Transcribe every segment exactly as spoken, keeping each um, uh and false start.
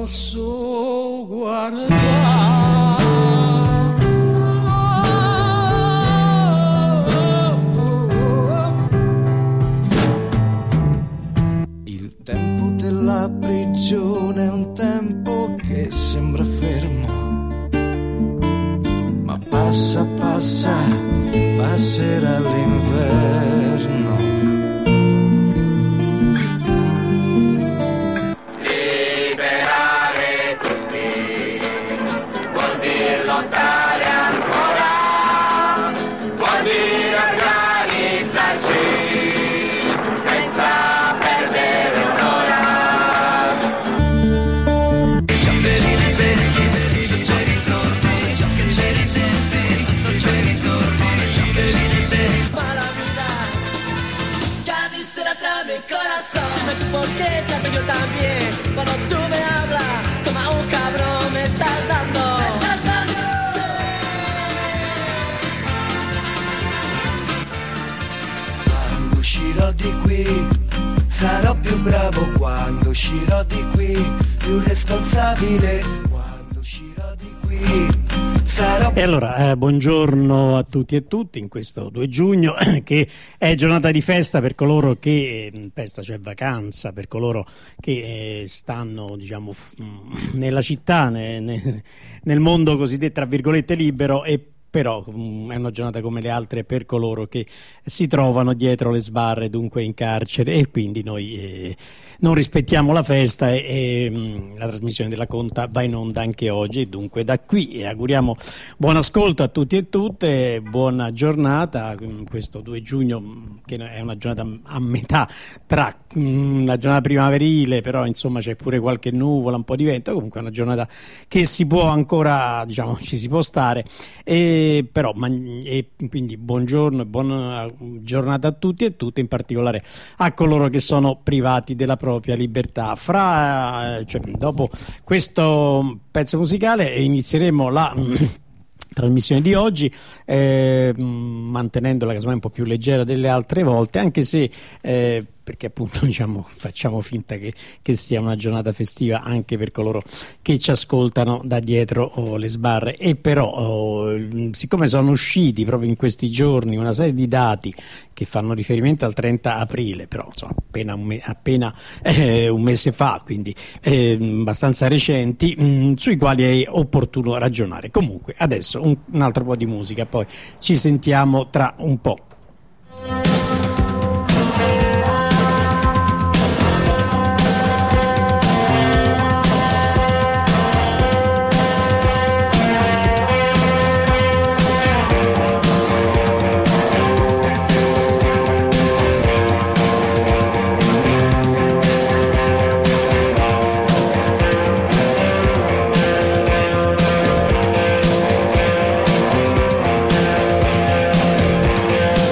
posso guardare. Il tempo della prigione è un tempo che sembra fermo, ma passa, passa, passerà l'inverno. Liberare tutti vuol dire lottare ancora, vuol dire organizzarci senza perdere un'ora. Liberi, liberi, liberi, non c'è ritorno, liberi, liberi, non c'è ritorno, liberi, liberi. Ma la vida ya dice atrás mi corazón, dime tú por qué tanto yo también. Cuando tú me hablas, toma un cabrón, me estás dando. Me estás dando. Quando uscirò di qui sarò più bravo, quando uscirò di qui più responsabile, quando uscirò di qui sarò E allora, eh, buongiorno a tutti e tutti in questo due giugno che è giornata di festa per coloro che, eh, festa cioè vacanza, per coloro che eh, stanno diciamo f- nella città, ne, ne, nel mondo cosiddetto tra virgolette libero, e però mh, è una giornata come le altre per coloro che si trovano dietro le sbarre, dunque in carcere, e quindi noi eh, non rispettiamo la festa e, e mh, la trasmissione della Conta va in onda anche oggi, dunque da qui e auguriamo buon ascolto a tutti e tutte, buona giornata in questo due giugno mh, che è una giornata a metà tra mh, la giornata primaverile, però insomma c'è pure qualche nuvola, un po' di vento, comunque è una giornata che si può ancora, diciamo, ci si può stare. E però ma, e quindi buongiorno e buona giornata a tutti e tutte, in particolare a coloro che sono privati della propria libertà. Fra cioè, dopo questo pezzo musicale inizieremo la trasmissione di oggi, eh, mantenendola casomai un po' più leggera delle altre volte, anche se eh, perché appunto diciamo facciamo finta che, che sia una giornata festiva anche per coloro che ci ascoltano da dietro oh, le sbarre. E però oh, siccome sono usciti proprio in questi giorni una serie di dati che fanno riferimento al trenta aprile, però insomma appena un, me- appena, eh, un mese fa, quindi eh, abbastanza recenti, mh, sui quali è opportuno ragionare. Comunque adesso un, un altro po' di musica, poi ci sentiamo tra un po'. Liberi,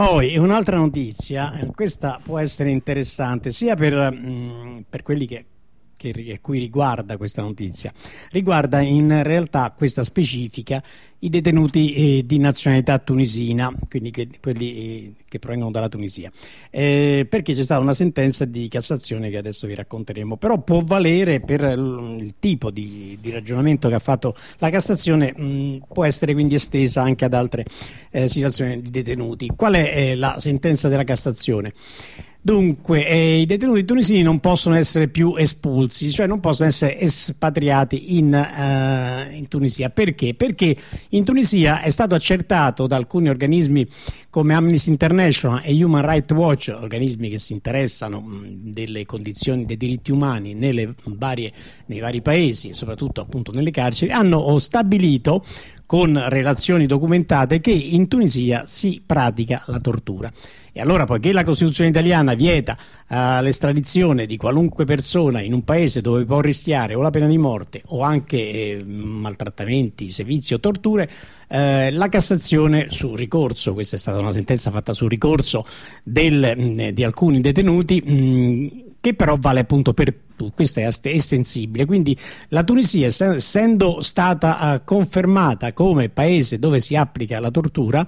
Poi un'altra notizia, eh, questa può essere interessante sia per, mh, per quelli che Che, a cui riguarda questa notizia, riguarda in realtà questa specifica i detenuti eh, di nazionalità tunisina, quindi che, quelli eh, che provengono dalla Tunisia, eh, perché c'è stata una sentenza di Cassazione che adesso vi racconteremo, però può valere per l- il tipo di, di ragionamento che ha fatto la Cassazione, mh, può essere quindi estesa anche ad altre eh, situazioni di detenuti. Qual è eh, la sentenza della Cassazione? Dunque, eh, i detenuti tunisini non possono essere più espulsi, cioè non possono essere espatriati in, uh, in Tunisia. Perché? Perché in Tunisia è stato accertato da alcuni organismi come Amnesty International e Human Rights Watch, organismi che si interessano mh, delle condizioni dei diritti umani nelle varie, nei vari paesi e soprattutto appunto nelle carceri, hanno stabilito con relazioni documentate che in Tunisia si pratica la tortura. E allora, poiché la Costituzione italiana vieta uh, l'estradizione di qualunque persona in un paese dove può rischiare o la pena di morte o anche eh, maltrattamenti, sevizi o torture, eh, la Cassazione su ricorso, questa è stata una sentenza fatta su ricorso del, mh, di alcuni detenuti, mh, che però vale appunto per tutti, questa è estensibile, quindi la Tunisia, essendo stata uh, confermata come paese dove si applica la tortura,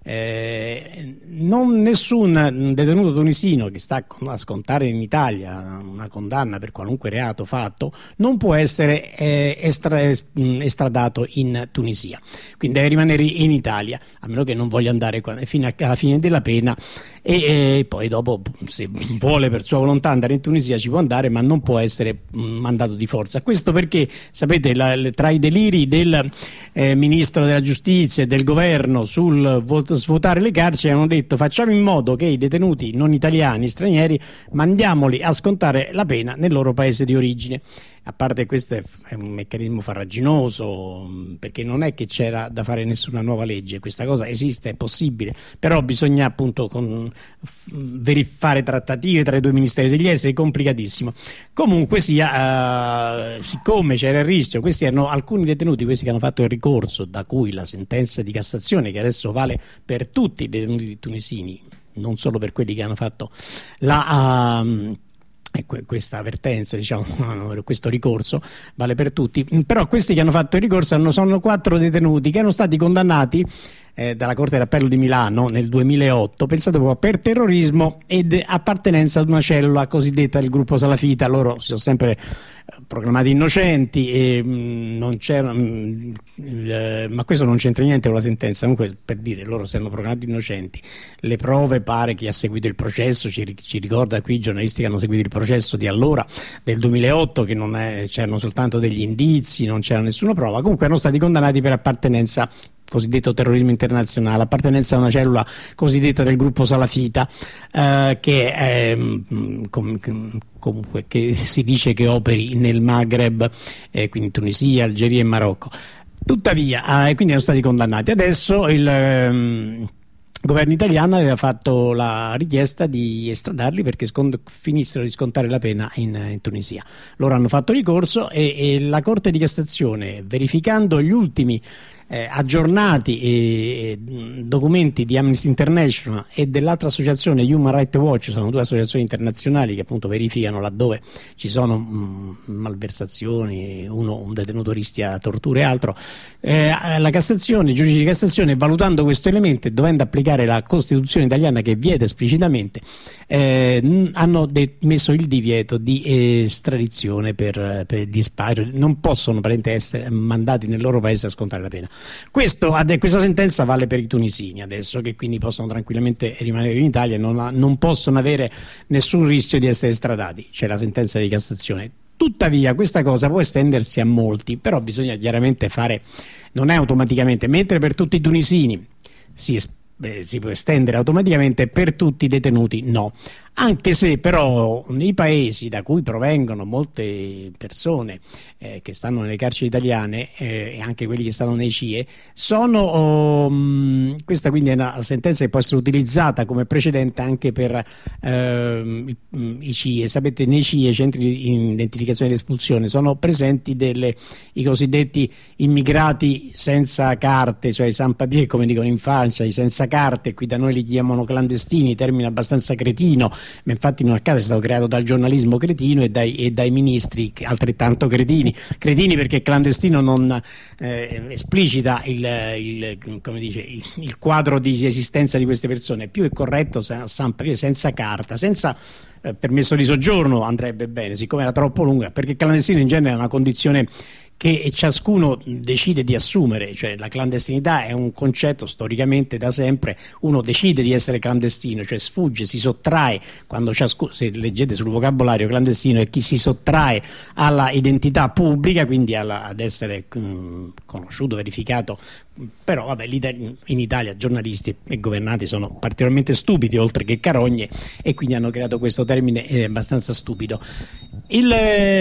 Eh, non nessun detenuto tunisino che sta a scontare in Italia una condanna per qualunque reato fatto non può essere eh, estra, estradato in Tunisia, quindi deve rimanere in Italia, a meno che non voglia andare fino alla fine della pena e, e poi dopo, se vuole per sua volontà andare in Tunisia ci può andare, ma non può essere mandato di forza. Questo perché, sapete, la, tra i deliri del eh, ministro della giustizia e del governo sul voto svuotare le carceri, hanno detto: facciamo in modo che i detenuti non italiani, stranieri, mandiamoli a scontare la pena nel loro paese di origine. A parte questo è un meccanismo farraginoso, perché non è che c'era da fare nessuna nuova legge, questa cosa esiste, è possibile, però bisogna appunto con, fare trattative tra i due ministeri degli esteri, complicatissimo. Comunque sia, eh, siccome c'era il rischio, questi erano alcuni detenuti, questi che hanno fatto il ricorso, da cui la sentenza di Cassazione, che adesso vale per tutti i detenuti tunisini, non solo per quelli che hanno fatto la... Uh, questa avvertenza, diciamo, questo ricorso vale per tutti, però questi che hanno fatto il ricorso hanno, sono quattro detenuti che erano stati condannati eh, dalla Corte d'Appello di Milano nel duemilaotto, pensate un po', per terrorismo ed appartenenza ad una cellula cosiddetta del gruppo salafita. Loro si sono sempre proclamati innocenti e mh, non c'era mh, eh, ma questo non c'entra niente con la sentenza. Comunque, per dire, loro si erano proclamati innocenti, le prove, pare che ha seguito il processo, ci, ci ricorda qui i giornalisti che hanno seguito il processo di allora, del duemilaotto, che non è, c'erano soltanto degli indizi, non c'era nessuna prova. Comunque erano stati condannati per appartenenza, cosiddetto terrorismo internazionale, appartenenza a una cellula cosiddetta del gruppo salafita, eh, che è com, comunque che si dice che operi nel Maghreb, eh, quindi Tunisia, Algeria e Marocco. Tuttavia, eh, quindi erano stati condannati. Adesso il ehm, governo italiano aveva fatto la richiesta di estradarli perché scont- finissero di scontare la pena in, in Tunisia. Loro hanno fatto ricorso e, e la Corte di Cassazione, verificando gli ultimi Eh, aggiornati eh, documenti di Amnesty International e dell'altra associazione Human Rights Watch, sono due associazioni internazionali che appunto verificano laddove ci sono mh, malversazioni, uno un detenuto rischia torture e altro, eh, la Cassazione, i giudici di Cassazione, valutando questo elemento e dovendo applicare la Costituzione italiana che vieta esplicitamente, eh, hanno de- messo il divieto di estradizione per, per di espatrio, non possono praticamente essere mandati nel loro paese a scontare la pena. Questo, questa sentenza vale per i tunisini adesso, che quindi possono tranquillamente rimanere in Italia e non, non possono avere nessun rischio di essere estradati. C'è la sentenza di Cassazione. Tuttavia questa cosa può estendersi a molti, però bisogna chiaramente fare, non è automaticamente, mentre per tutti i tunisini si, eh, si può estendere automaticamente, per tutti i detenuti no. Anche se però i paesi da cui provengono molte persone eh, che stanno nelle carceri italiane eh, e anche quelli che stanno nei C I E sono, oh, mh, questa quindi è una sentenza che può essere utilizzata come precedente anche per eh, i, i C I E. Sapete, nei C I E, centri di identificazione ed espulsione, sono presenti delle, i cosiddetti immigrati senza carte, cioè i sans papier, come dicono in Francia, i senza carte, qui da noi li chiamano clandestini, termine abbastanza cretino, ma infatti non a caso è stato creato dal giornalismo cretino e dai, e dai ministri altrettanto cretini, cretini perché clandestino non eh, esplicita il, il, come dice, il, il quadro di esistenza di queste persone, più è corretto sans papier, senza carta, senza eh, permesso di soggiorno andrebbe bene, siccome era troppo lunga, perché clandestino in genere è una condizione che ciascuno decide di assumere, cioè la clandestinità è un concetto storicamente da sempre, uno decide di essere clandestino, cioè sfugge, si sottrae, quando ciascuno, se leggete sul vocabolario, clandestino è chi si sottrae alla identità pubblica, quindi alla, ad essere mh, conosciuto, verificato. Però vabbè, in Italia giornalisti e governanti sono particolarmente stupidi oltre che carogne e quindi hanno creato questo termine eh, abbastanza stupido. Il,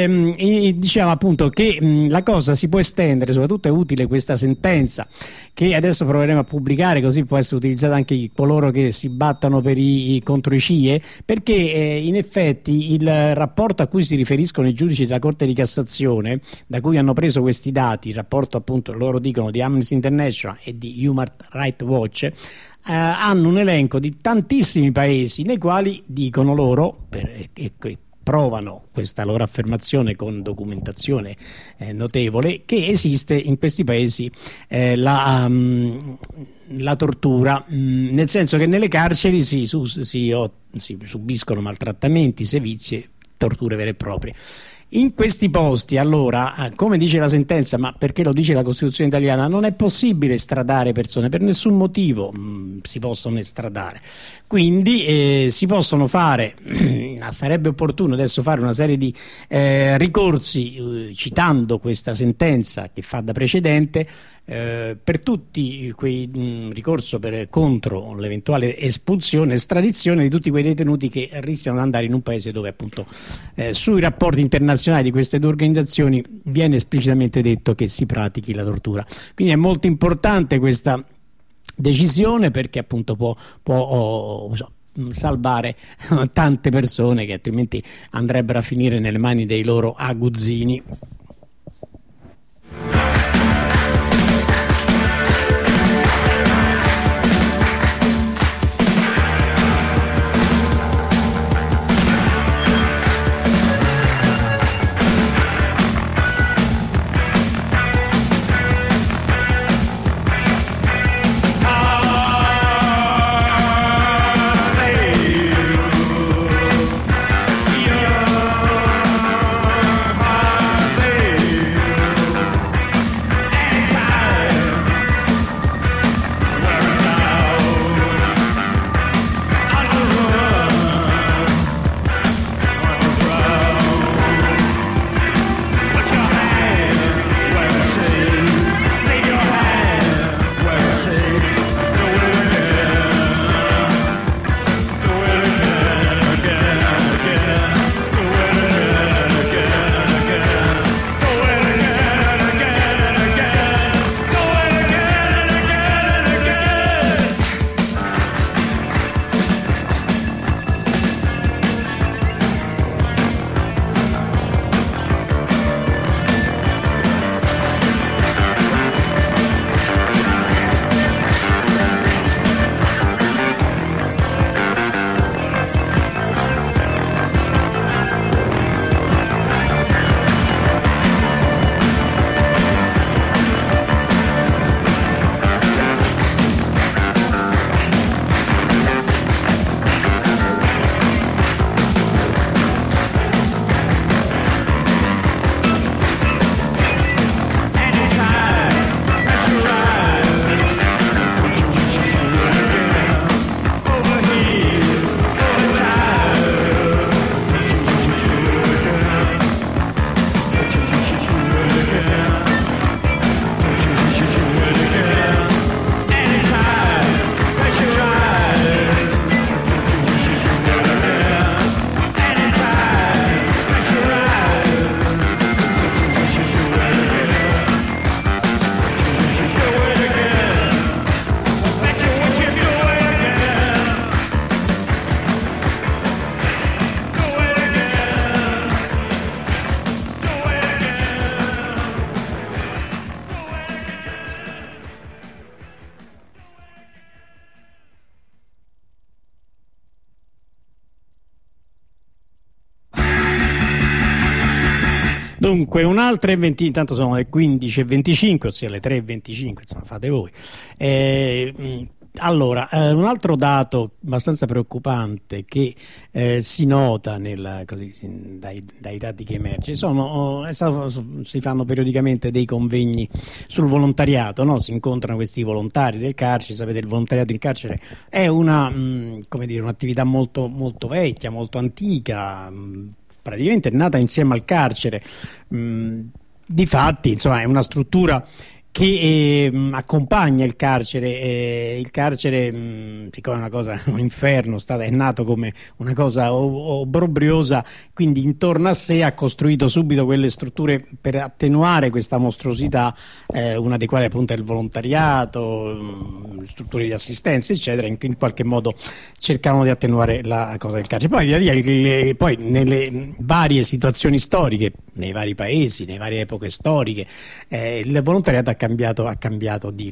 eh, diciamo appunto che mh, la cosa si può estendere, soprattutto è utile questa sentenza che adesso proveremo a pubblicare, così può essere utilizzata anche coloro che si battono per i, contro i C I E, perché eh, in effetti il rapporto a cui si riferiscono i giudici della Corte di Cassazione, da cui hanno preso questi dati, il rapporto appunto loro dicono di Amnesty International e di Human Rights Watch, eh, hanno un elenco di tantissimi paesi nei quali dicono loro, per, e, e provano questa loro affermazione con documentazione eh, notevole, che esiste in questi paesi eh, la, um, la tortura, mh, nel senso che nelle carceri si, su, si, oh, si subiscono maltrattamenti, sevizie, torture vere e proprie. In questi posti, allora, come dice la sentenza, ma perché lo dice la Costituzione italiana, non è possibile estradare persone, per nessun motivo mh, si possono estradare. Quindi eh, si possono fare, sarebbe opportuno adesso fare una serie di eh, ricorsi eh, citando questa sentenza che fa da precedente, Eh, per tutti quei mh, ricorso per, contro l'eventuale espulsione, estradizione di tutti quei detenuti che rischiano di andare in un paese dove appunto eh, sui rapporti internazionali di queste due organizzazioni viene esplicitamente detto che si pratichi la tortura. Quindi è molto importante questa decisione perché appunto può, può oh, so, salvare tante persone che altrimenti andrebbero a finire nelle mani dei loro aguzzini. Stay Dunque, un'altra e venti, intanto sono le quindici e venticinque, ossia le tre e venticinque, insomma, fate voi. Eh, Allora, eh, un altro dato abbastanza preoccupante che eh, si nota nel, così, dai, dai dati che emerge sono, è stato, si fanno periodicamente dei convegni sul volontariato, no? Si incontrano questi volontari del carcere. Sapete, il volontariato in carcere è una, mh, come dire, un'attività molto, molto vecchia, molto antica, mh, praticamente è nata insieme al carcere. Mh, difatti, insomma, è una struttura che eh, accompagna il carcere. Eh, il carcere, mh, siccome è una cosa, un inferno, stata, è nato come una cosa obbrobriosa, quindi intorno a sé ha costruito subito quelle strutture per attenuare questa mostruosità, eh, una delle quali appunto è il volontariato, mh, strutture di assistenza eccetera, in, in qualche modo cercavano di attenuare la cosa del carcere. Poi via via, le, poi nelle varie situazioni storiche, nei vari paesi, nelle varie epoche storiche, eh, il volontariato ha cambiato, ha cambiato di,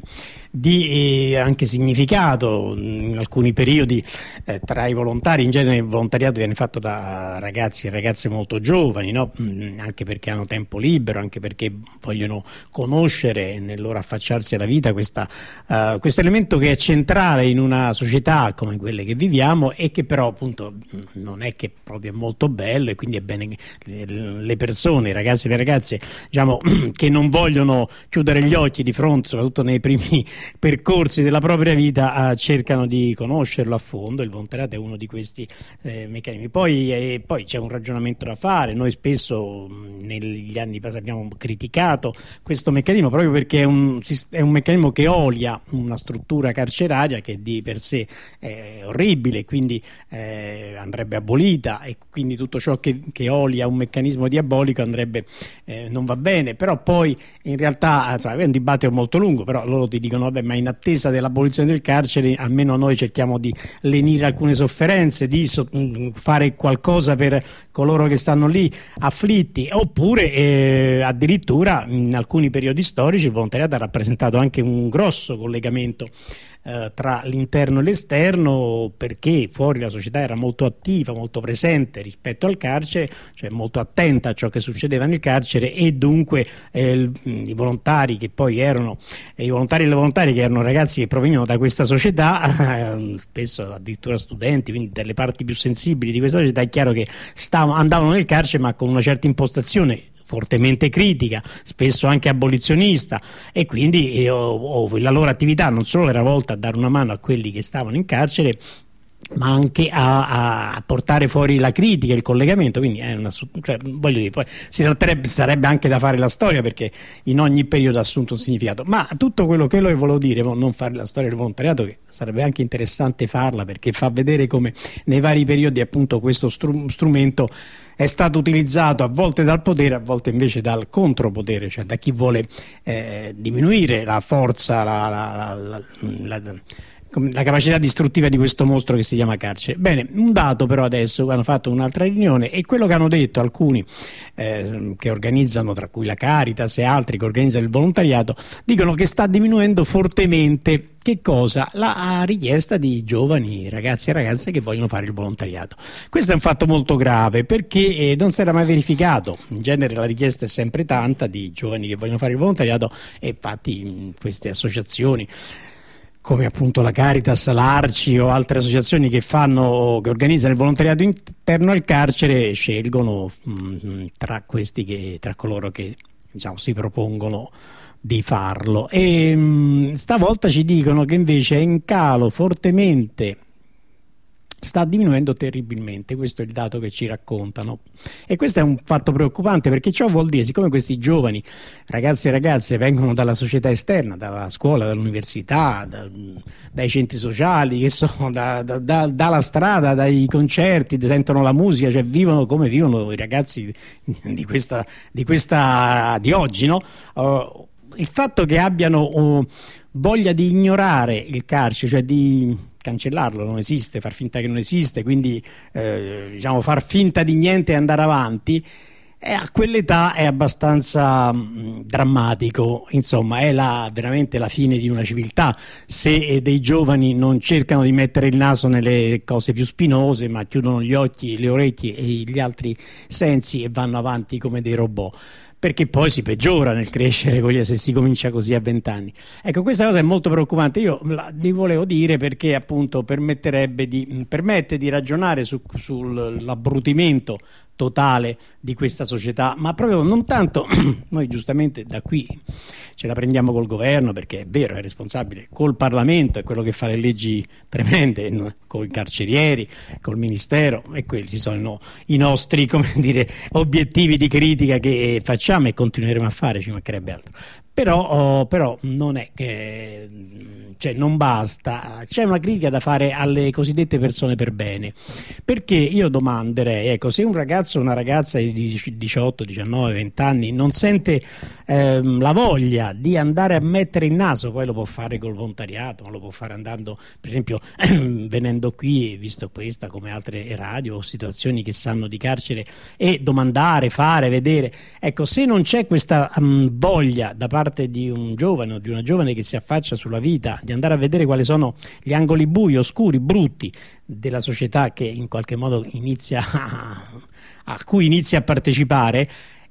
di eh, anche significato. In alcuni periodi eh, tra i volontari, in genere il volontariato viene fatto da ragazzi e ragazze molto giovani, no? Mm, anche perché hanno tempo libero, anche perché vogliono conoscere nel loro affacciarsi alla vita questa, uh, questo elemento che è centrale in una società come quelle che viviamo e che però appunto non è che proprio è molto bello, e quindi è bene che le persone, i ragazzi e le ragazze, diciamo, che non vogliono chiudere gli occhi di fronte, soprattutto nei primi percorsi della propria vita, eh, cercano di conoscerlo a fondo. Il volontariato è uno di questi eh, meccanismi. Poi, eh, poi c'è un ragionamento da fare. Noi spesso mh, negli anni passati abbiamo criticato questo meccanismo proprio perché è un, è un meccanismo che olia una struttura carceraria che di per sé è orribile, quindi eh, andrebbe abolita, e quindi tutto ciò che, che olia un meccanismo diabolico andrebbe, eh, non va bene. Però poi in realtà, insomma, è un dibattito molto lungo, però loro ti dicono vabbè, ma in attesa dell'abolizione del carcere almeno noi cerchiamo di lenire alcune sofferenze, di so, fare qualcosa per coloro che stanno lì afflitti, oppure eh, addirittura in alcuni periodi storici il volontariato ha rappresentato anche un grosso collegamento eh, tra l'interno e l'esterno, perché fuori la società era molto attiva, molto presente rispetto al carcere, cioè molto attenta a ciò che succedeva nel carcere, e dunque eh, il, i volontari che poi erano eh, i volontari e le volontarie che erano ragazzi che provenivano da questa società, eh, spesso addirittura studenti, quindi delle parti più sensibili di questa società, è chiaro che stavano, andavano nel carcere ma con una certa impostazione fortemente critica, spesso anche abolizionista, e quindi eh, oh, oh, la loro attività non solo era volta a dare una mano a quelli che stavano in carcere, ma anche a, a portare fuori la critica, il collegamento. Quindi è una, cioè, voglio dire, poi si tratterebbe, sarebbe anche da fare la storia, perché in ogni periodo ha assunto un significato. Ma tutto quello che lo volevo dire, non fare la storia del volontariato, che sarebbe anche interessante farla, perché fa vedere come nei vari periodi appunto questo str- strumento è stato utilizzato a volte dal potere, a volte invece dal contropotere, cioè da chi vuole eh, diminuire la forza, la, la, la, la, la la capacità distruttiva di questo mostro che si chiama carcere. Bene, un dato però adesso, hanno fatto un'altra riunione, e quello che hanno detto alcuni eh, che organizzano, tra cui la Caritas e altri che organizzano il volontariato, dicono che sta diminuendo fortemente che cosa? La richiesta di giovani ragazzi e ragazze che vogliono fare il volontariato. Questo è un fatto molto grave, perché eh, non si era mai verificato. In genere la richiesta è sempre tanta di giovani che vogliono fare il volontariato, e infatti queste associazioni come appunto la Caritas, l'Arci o altre associazioni che fanno, che organizzano il volontariato interno al carcere, scelgono mh, tra questi che, tra coloro che, diciamo, si propongono di farlo. E mh, stavolta ci dicono che invece è in calo fortemente, sta diminuendo terribilmente. Questo è il dato che ci raccontano, e questo è un fatto preoccupante, perché ciò vuol dire, siccome questi giovani ragazzi e ragazze vengono dalla società esterna, dalla scuola, dall'università, da, dai centri sociali, che so, da, da, da, dalla strada, dai concerti, sentono la musica, cioè vivono come vivono i ragazzi di questa di, questa, di oggi, no? Uh, il fatto che abbiano uh, voglia di ignorare il carcere, cioè di cancellarlo, non esiste, far finta che non esiste, quindi eh, diciamo far finta di niente e andare avanti, e a quell'età è abbastanza mh, drammatico. Insomma, è la, veramente la fine di una civiltà se eh, dei giovani non cercano di mettere il naso nelle cose più spinose, ma chiudono gli occhi, le orecchie e gli altri sensi e vanno avanti come dei robot. perché poi si peggiora nel crescere se si comincia così a vent'anni. Ecco, questa cosa è molto preoccupante. Io la, vi volevo dire perché appunto permetterebbe di, permette di ragionare su, sull'abbrutimento totale di questa società, ma proprio non tanto noi giustamente da qui ce la prendiamo col governo, perché è vero, è responsabile, col Parlamento, è quello che fa le leggi tremende, con i carcerieri, col Ministero, e questi sono i nostri, come dire, obiettivi di critica che facciamo e continueremo a fare, ci mancherebbe altro. Però, oh, però non è che, cioè, non basta, c'è una critica da fare alle cosiddette persone per bene, perché io domanderei, ecco, se un ragazzo o una ragazza di diciotto, diciannove, venti anni non sente ehm, la voglia di andare a mettere il naso, poi lo può fare col volontariato, ma lo può fare andando, per esempio, venendo qui, visto questa come altre radio o situazioni che sanno di carcere, e domandare, fare, vedere, ecco, se non c'è questa um, voglia da parte di un giovane o di una giovane che si affaccia sulla vita, di andare a vedere quali sono gli angoli bui, oscuri, brutti della società che in qualche modo inizia a, a cui inizia a partecipare.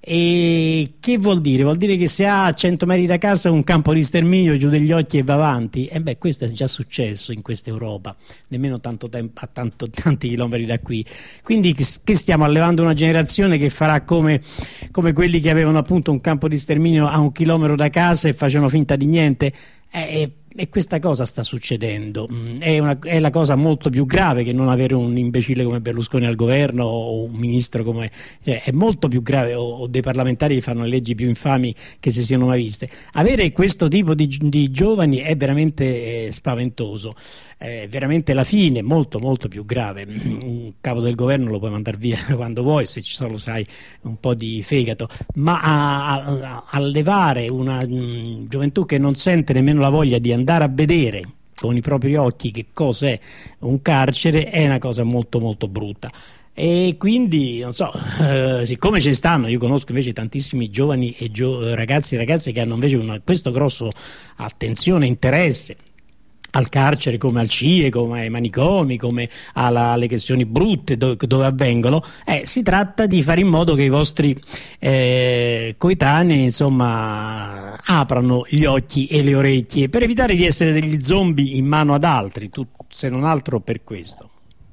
E che vuol dire? Vuol dire che se ha a cento metri da casa un campo di sterminio, chiude gli occhi e va avanti? E beh, questo è già successo in questa Europa, nemmeno tanto tempo, a tanto, tanti chilometri da qui. Quindi che stiamo allevando una generazione che farà come, come quelli che avevano appunto un campo di sterminio a un chilometro da casa e facevano finta di niente? Eh, E questa cosa sta succedendo, è, una, è la cosa molto più grave che non avere un imbecille come Berlusconi al governo o un ministro come, cioè, è molto più grave, o, o dei parlamentari che fanno le leggi più infami che si siano mai viste. Avere questo tipo di, di giovani è veramente eh, spaventoso, è veramente la fine, molto molto più grave. Un capo del governo lo puoi mandare via quando vuoi, se ci solo sai un po' di fegato, ma a, a, a levare una mh, gioventù che non sente nemmeno la voglia di andare andare a vedere con i propri occhi che cos'è un carcere è una cosa molto molto brutta. E quindi non so, eh, siccome ci stanno, io conosco invece tantissimi giovani e gio- ragazzi e ragazze che hanno invece una, questo grosso attenzione, interesse al carcere, come al C I E, come ai manicomi, come alla, alle questioni brutte dove, dove avvengono, eh, si tratta di fare in modo che i vostri eh, coetanei, insomma, aprano gli occhi e le orecchie per evitare di essere degli zombie in mano ad altri, tu, se non altro per questo.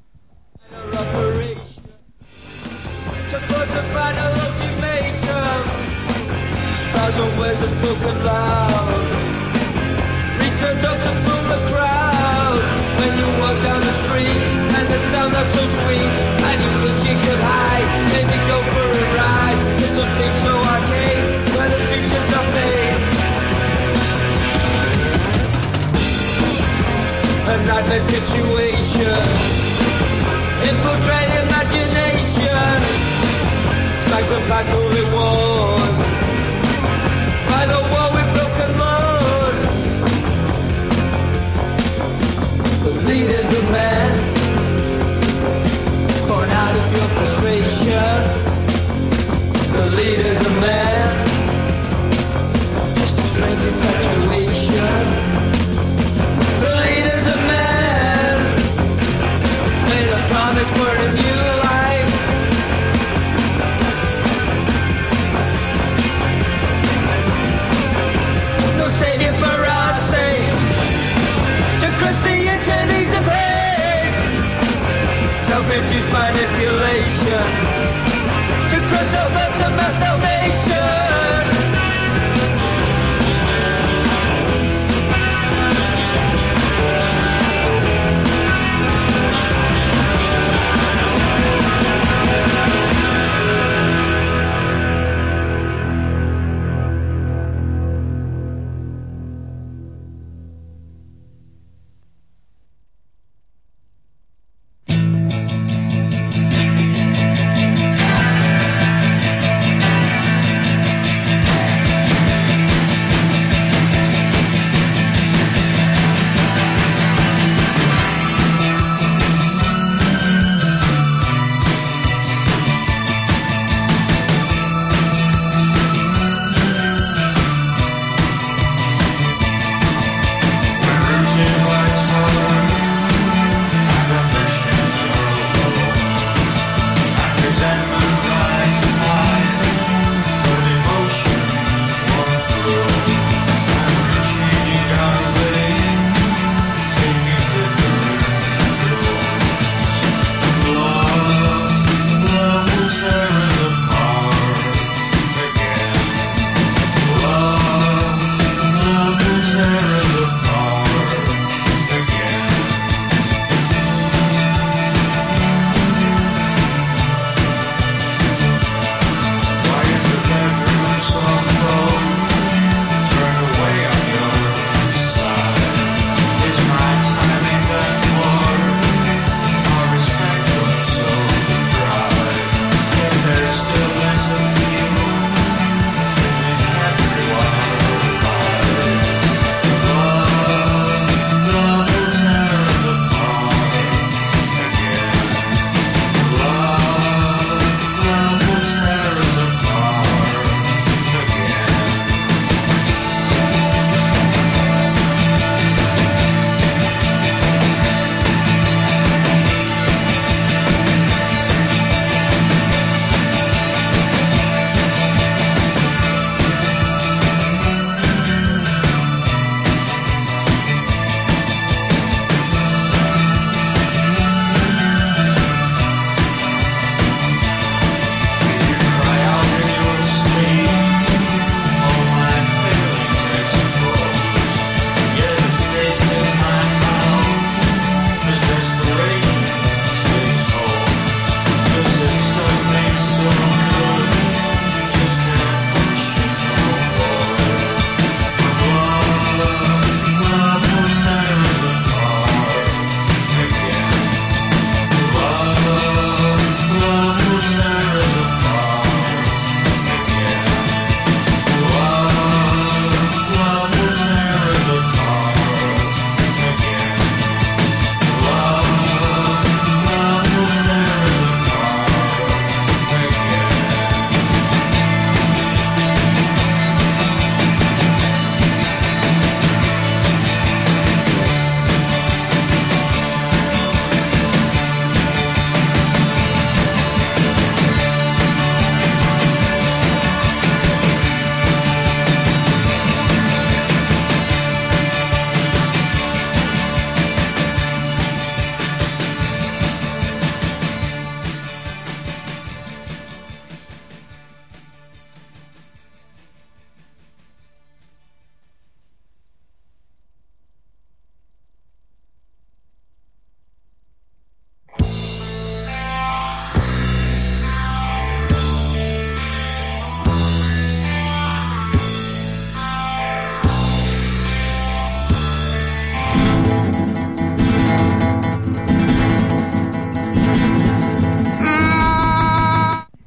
When you walk down the street and the sound that's so sweet, and you wish you could hide, maybe go for a ride to some flea show arcade where the pictures are made. A nightmare situation, infiltrate imagination, smacks of past holy wars, by the wall with broken laws. The leader's a man, born out of your frustration. The leader's a man, just a strange infatuation. The leader's a man, made a promise for a new life. No savior for our sakes, to cross the antennas of hate, self-induced manipulation, to cross over to my salvation.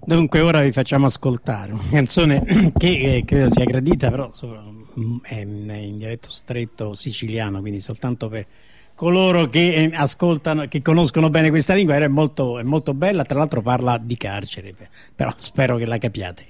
Dunque ora vi facciamo ascoltare una canzone che eh, credo sia gradita, però è in dialetto stretto siciliano, quindi soltanto per coloro che eh, ascoltano, che conoscono bene questa lingua. È molto, è molto bella, tra l'altro parla di carcere, però spero che la capiate.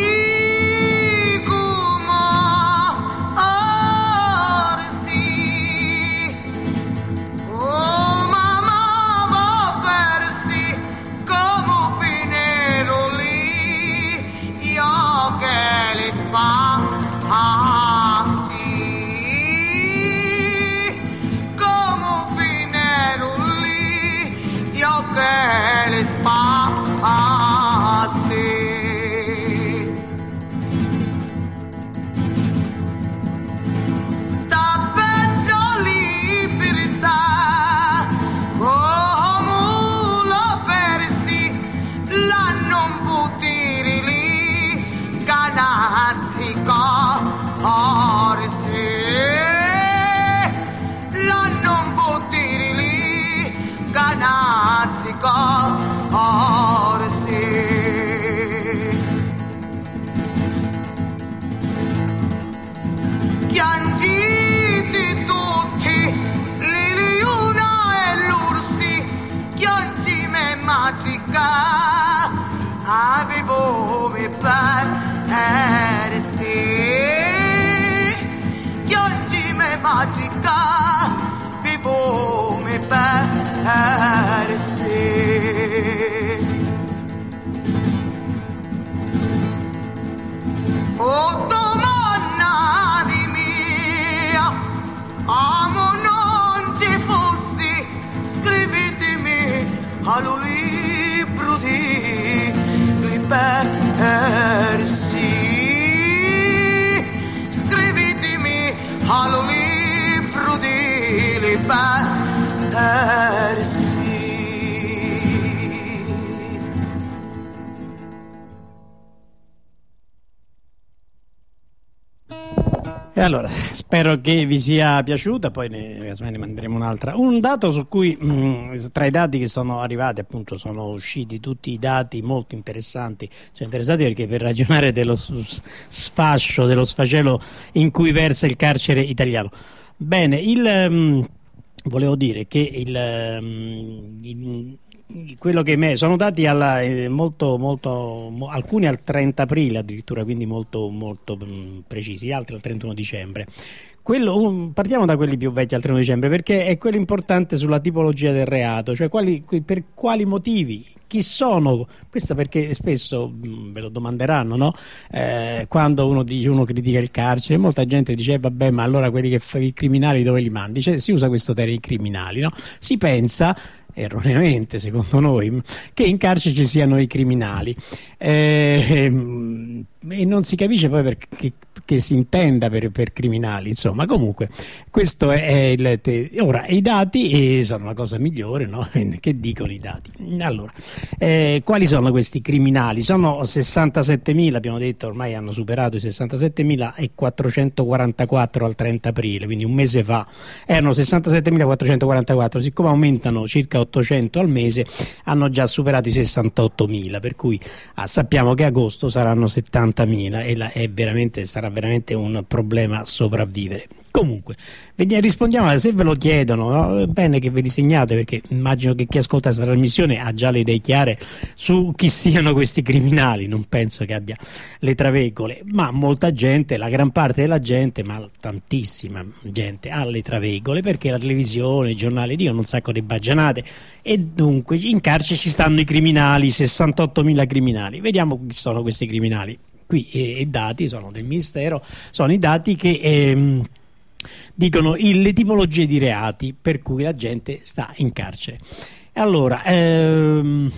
Avevo mi persi, io oggi me magica, vivo mi persi. Oh domanda di mia, amo non ci fossi, scrivitemi allo libro di persi, scrivitemi allo libro di persi. E allora, spero che vi sia piaciuta, poi ne, ne manderemo un'altra. Un dato su cui, mh, tra i dati che sono arrivati, appunto, sono usciti tutti i dati molto interessanti, cioè interessanti perché per ragionare dello sfascio, dello sfacelo in cui versa il carcere italiano. Bene, il, mh, volevo dire che il, mh, il quello che me sono dati alla, eh, molto, molto, mo, alcuni al trenta aprile addirittura, quindi molto, molto mh, precisi, altri al trentuno dicembre. Quello, um, partiamo da quelli più vecchi al trentuno dicembre, perché è quello importante sulla tipologia del reato, cioè quali, per quali motivi, chi sono, questo perché spesso mh, ve lo domanderanno, no? Eh, quando uno dice, uno critica il carcere, molta gente dice eh, vabbè, ma allora quelli che fa i criminali dove li mandi? Cioè, si usa questo termine criminali, no? Si pensa erroneamente secondo noi che in carcere ci siano i criminali, eh, e non si capisce poi perché che si intenda per, per criminali, insomma. Comunque questo è il te- ora i dati eh, sono la cosa migliore, no? Che dicono i dati? Allora, eh, quali sono questi criminali? Sono sessantasettemila, abbiamo detto, ormai hanno superato i sessantasettemilaquattrocentoquarantaquattro al trenta aprile, quindi un mese fa erano sessantasettemilaquattrocentoquarantaquattro, siccome aumentano circa ottocento al mese hanno già superato i sessantottomila, per cui ah, sappiamo che agosto saranno settantamila e la, è veramente, sarà veramente un problema sopravvivere. Comunque, rispondiamo, se ve lo chiedono, no? È bene che ve li segnate, perché immagino che chi ascolta questa trasmissione ha già le idee chiare su chi siano questi criminali, non penso che abbia le traveggole, ma molta gente, la gran parte della gente, ma tantissima gente ha le traveggole, perché la televisione, i giornali dicono un sacco di baggianate, e dunque in carcere ci stanno i criminali, sessantottomila criminali. Vediamo chi sono questi criminali. Qui i eh, dati sono del Ministero, sono i dati che ehm, dicono il, le tipologie di reati per cui la gente sta in carcere. Allora, ehm,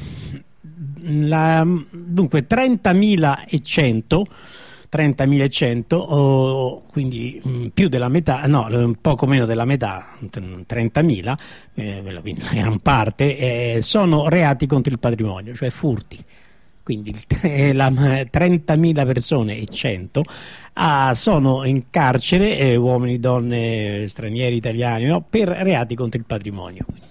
la, dunque trentamilacento, oh, quindi mh, più della metà, no, un poco meno della metà, trentamila, eh, quindi la gran parte, eh, sono reati contro il patrimonio, cioè furti. Quindi la, trentamila persone e cento ah, sono in carcere, eh, uomini, donne, stranieri, italiani, no, per reati contro il patrimonio.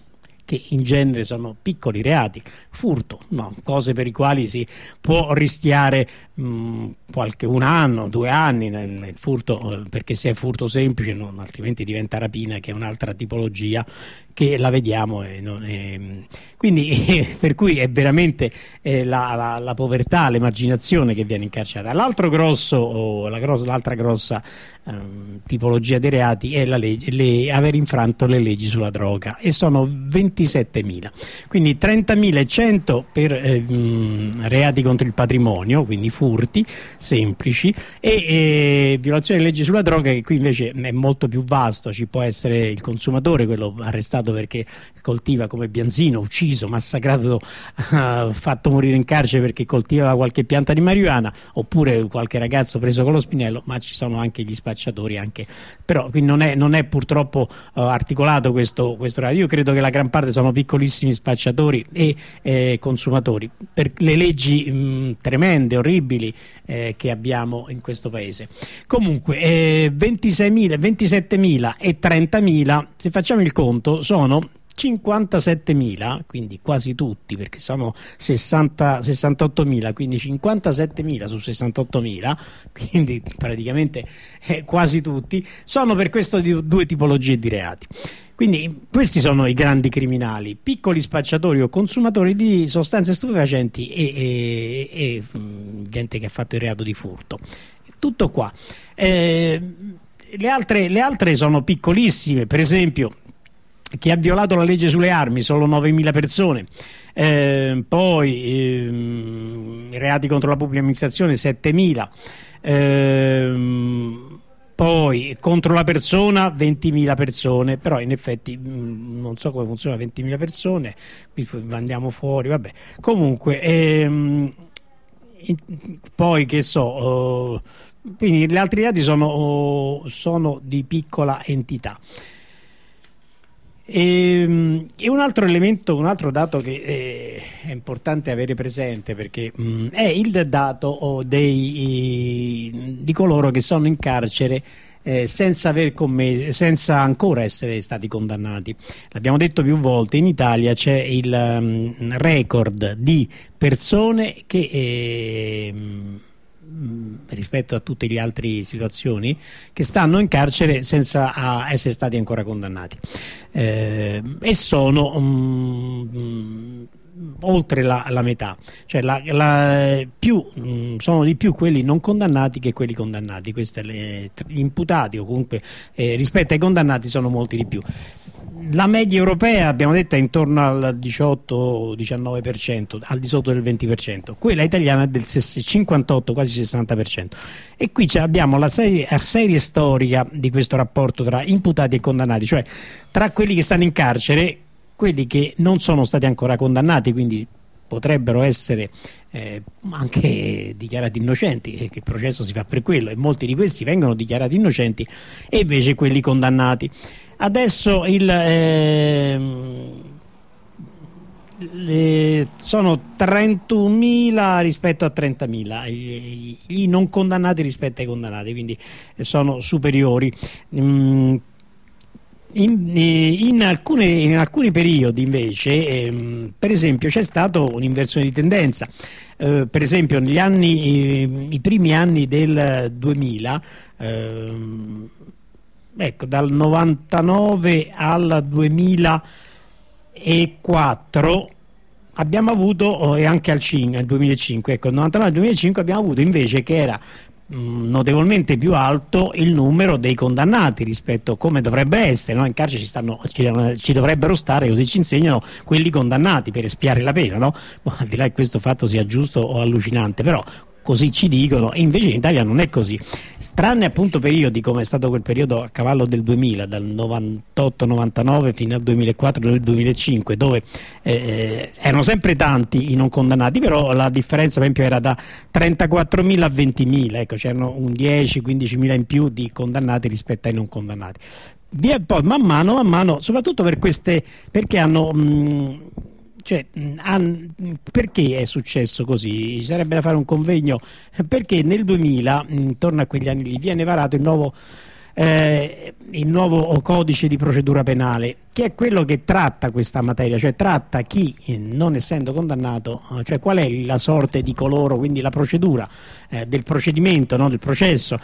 che in genere sono piccoli reati, furto, no, cose per i quali si può rischiare mh, qualche un anno, due anni nel, nel furto, perché se è furto semplice, non, altrimenti diventa rapina, che è un'altra tipologia che la vediamo e non è, quindi per cui è veramente eh, la, la, la povertà, l'emarginazione che viene incarcerata. L'altro grosso, o la grossa, l'altra grossa ehm, tipologia dei reati è la legge, le, aver infranto le leggi sulla droga, e sono ventisettemila, quindi trentamilaecento per eh, mh, reati contro il patrimonio, quindi furti semplici, e, e violazione delle leggi sulla droga, che qui invece è molto più vasto. Ci può essere il consumatore, quello arrestato perché coltiva, come Bianzino, ucciso, massacrato, uh, fatto morire in carcere perché coltivava qualche pianta di marijuana, oppure qualche ragazzo preso con lo spinello, ma ci sono anche gli spacciatori, anche. Però qui non è, non è purtroppo uh, articolato questo, questo reato. Io credo che la gran parte sono piccolissimi spacciatori e eh, consumatori, per le leggi mh, tremende, orribili eh, che abbiamo in questo paese. Comunque eh, ventiseimila, ventisettemila e trentamila, se facciamo il conto, sono cinquantasettemila, quindi quasi tutti, perché sono sessanta, sessantottomila, quindi cinquantasettemila su sessantottomila, quindi praticamente eh, quasi tutti, sono per questo di, due tipologie di reati. Quindi questi sono i grandi criminali, piccoli spacciatori o consumatori di sostanze stupefacenti e, e, e gente che ha fatto il reato di furto. Tutto qua. Eh, le altre, le altre sono piccolissime, per esempio chi ha violato la legge sulle armi, solo novemila persone, eh, poi eh, reati contro la pubblica amministrazione settemila, eh, poi contro la persona ventimila persone, però in effetti mh, non so come funziona ventimila persone, qui andiamo fuori, vabbè. Comunque ehm, in, poi che so, oh, quindi gli altri reati sono, oh, sono di piccola entità. E, e un altro elemento, un altro dato che è, è importante avere presente, perché mh, è il dato oh, dei, di coloro che sono in carcere eh, senza, aver commesso, senza ancora essere stati condannati. L'abbiamo detto più volte, in Italia c'è il um, record di persone che eh, rispetto a tutte le altre situazioni, che stanno in carcere senza a essere stati ancora condannati, eh, e sono um, oltre la, la metà, cioè la, la, più, um, sono di più quelli non condannati che quelli condannati. Queste le, gli imputati o comunque eh, rispetto ai condannati sono molti di più. La media europea, abbiamo detto, è intorno al diciotto diciannove per cento, al di sotto del venti per cento. Quella italiana è del cinquantotto, quasi sessanta per cento. E qui abbiamo la serie, la serie storica di questo rapporto tra imputati e condannati, cioè tra quelli che stanno in carcere, quelli che non sono stati ancora condannati, quindi potrebbero essere eh, anche dichiarati innocenti, e che il processo si fa per quello, e molti di questi vengono dichiarati innocenti, e invece quelli condannati. Adesso il, eh, le, sono trentunomila rispetto a trentamila i, i non condannati rispetto ai condannati, quindi sono superiori. Mm, In, in, alcune, in alcuni periodi invece ehm, per esempio c'è stata un'inversione di tendenza, eh, per esempio negli anni, eh, i primi anni del duemila, ehm, ecco, dal novantanove al duemilaquattro abbiamo avuto, e anche al duemilacinque, ecco, novantanove al duemilacinque abbiamo avuto invece che era notevolmente più alto il numero dei condannati rispetto a come dovrebbe essere, no? In carcere ci, stanno, ci, ci dovrebbero stare, così ci insegnano, quelli condannati per espiare la pena, no? Al di là che questo fatto sia giusto o allucinante, però così ci dicono, e invece in Italia non è così, tranne appunto periodi come è stato quel periodo a cavallo del duemila, dal novantotto novantanove fino al duemilaquattro duemilacinque, dove eh, erano sempre tanti i non condannati, però la differenza per esempio era da trentaquattromila a ventimila, ecco, c'erano un dieci quindicimila in più di condannati rispetto ai non condannati. E poi man mano, man mano, soprattutto per queste, perché hanno... Mh, Cioè, perché è successo così? Ci sarebbe da fare un convegno, perché nel duemila, intorno a quegli anni lì, viene varato il nuovo, eh, il nuovo codice di procedura penale, che è quello che tratta questa materia, cioè tratta chi, non essendo condannato, cioè qual è la sorte di coloro, quindi la procedura eh, del procedimento, no, del processo,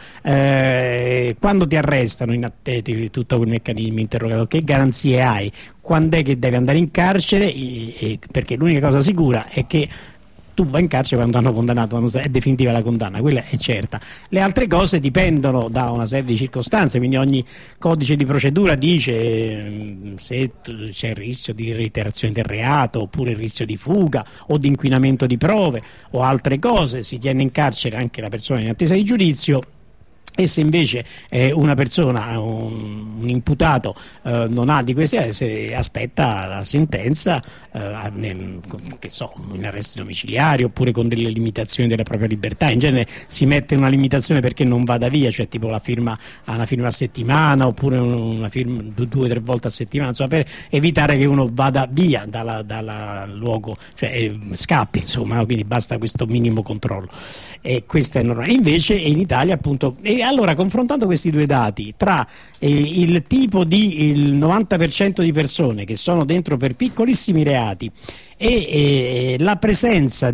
eh, quando ti arrestano, in attesa tutto quel meccanismo interrogatorio, che garanzie hai, quando è che devi andare in carcere, e, e, perché l'unica cosa sicura è che tu vai in carcere quando hanno condannato, quando è definitiva la condanna, quella è certa. Le altre cose dipendono da una serie di circostanze, quindi ogni codice di procedura dice se c'è il rischio di reiterazione del reato, oppure il rischio di fuga o di inquinamento di prove o altre cose, si tiene in carcere anche la persona in attesa di giudizio. E se invece eh, una persona, un, un imputato eh, non ha di queste, se aspetta la sentenza, eh, nel, che so, in arresti domiciliari oppure con delle limitazioni della propria libertà. In genere si mette una limitazione perché non vada via, cioè tipo la firma, una firma a settimana oppure una firma due o tre volte a settimana, insomma, per evitare che uno vada via dalla, dalla luogo, cioè eh, scappi, insomma, quindi basta questo minimo controllo. E questa è normale. Invece in Italia, appunto, e allora, confrontando questi due dati tra eh, il tipo di il novanta per cento di persone che sono dentro per piccolissimi reati e eh, la presenza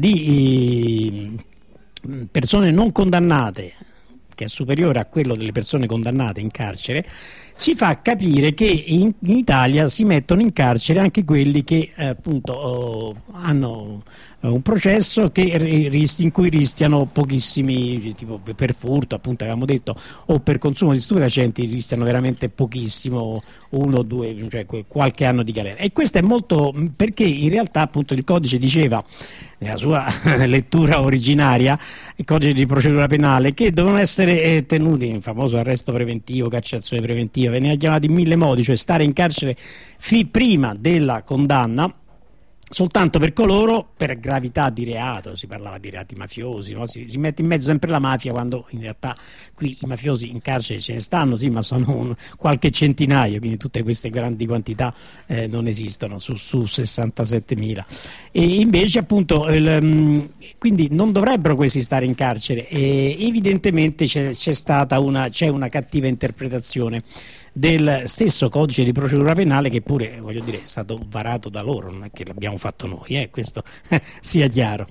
di eh, persone non condannate, che è superiore a quello delle persone condannate in carcere, ci fa capire che in, in Italia si mettono in carcere anche quelli che eh, appunto oh, hanno un processo che, in cui rischiano pochissimi, tipo per furto, appunto avevamo detto, o per consumo di stupefacenti rischiano veramente pochissimo, uno o due, cioè qualche anno di galera. E questo è molto, perché in realtà appunto il codice diceva nella sua lettura originaria, il codice di procedura penale, che devono essere tenuti, il famoso arresto preventivo, carcerazione preventiva, veniva chiamato in mille modi, cioè stare in carcere fi prima della condanna, soltanto per coloro, per gravità di reato, si parlava di reati mafiosi, no? si, si mette in mezzo sempre la mafia, quando in realtà qui i mafiosi in carcere ce ne stanno, sì, ma sono un, qualche centinaio, quindi tutte queste grandi quantità eh, non esistono su, su sessantasettemila. E invece appunto il, quindi non dovrebbero questi stare in carcere, e evidentemente c'è, c'è stata una, c'è una cattiva interpretazione del stesso codice di procedura penale, che pure, voglio dire, è stato varato da loro, non è che l'abbiamo fatto noi, eh, questo sia chiaro.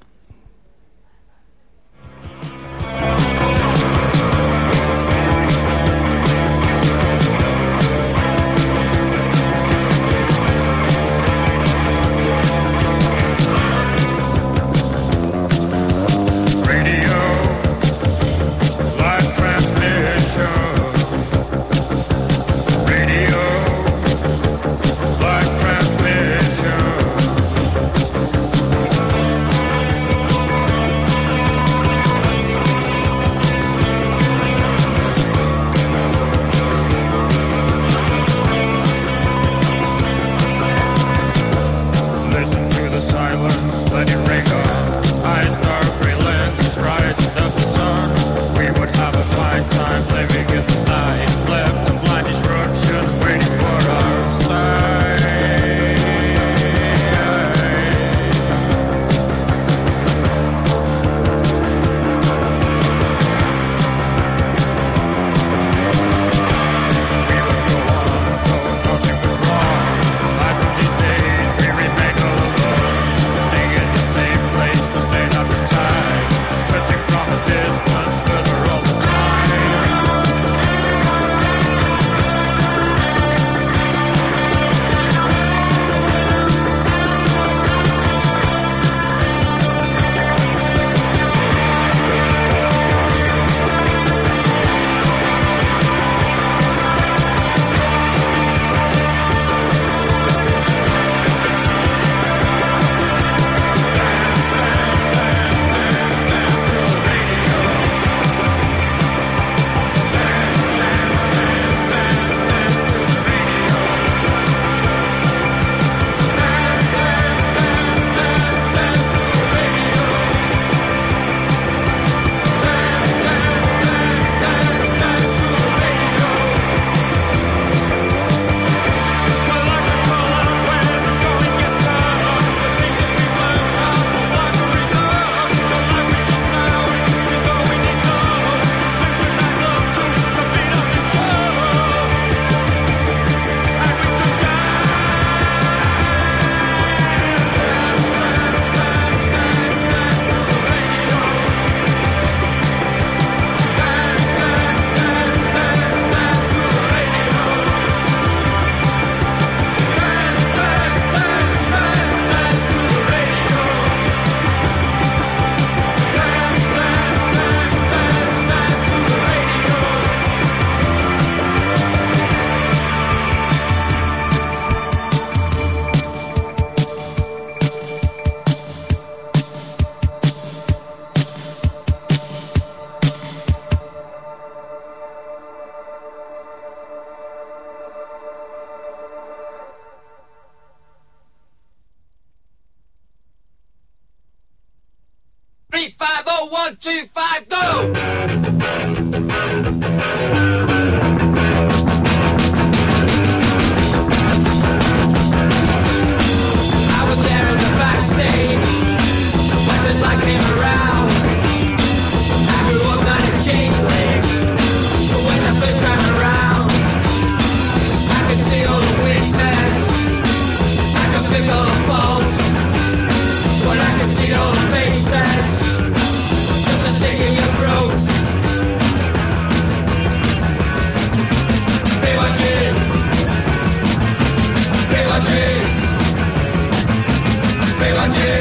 Like transmission. two, five, go! I was there in the backstage when this light came around. I grew up not a changeling, but when the first time around, I could see all the weakness, I could pick all the faults, but I could see all the fake tests, just a stick in your throat. K one G, K one G, K one G.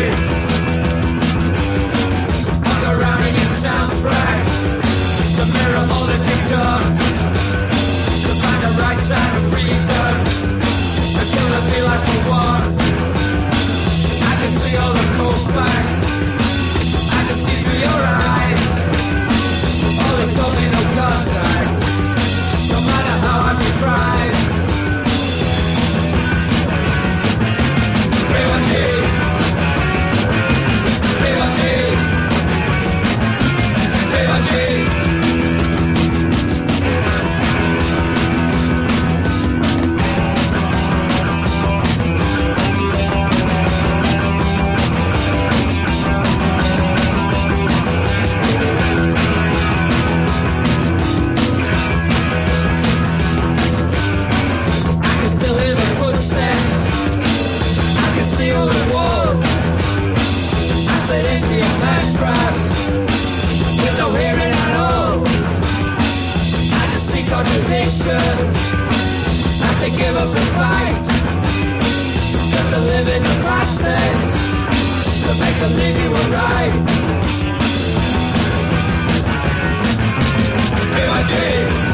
Hung around in your soundtrack to mirror all that you've done, to find the right side of reason, until the feel like the one. I can see all the cold facts, I can see through your eyes. All this told me no contact, no matter how hard you tried. K one G, K one G, K one G. I can still hear the footsteps, I can see all the walls. I slid into your man traps with no hearing at all. I just see contradiction, I can give up the fight, just to live in the past tense, to make believe you were right. K one G.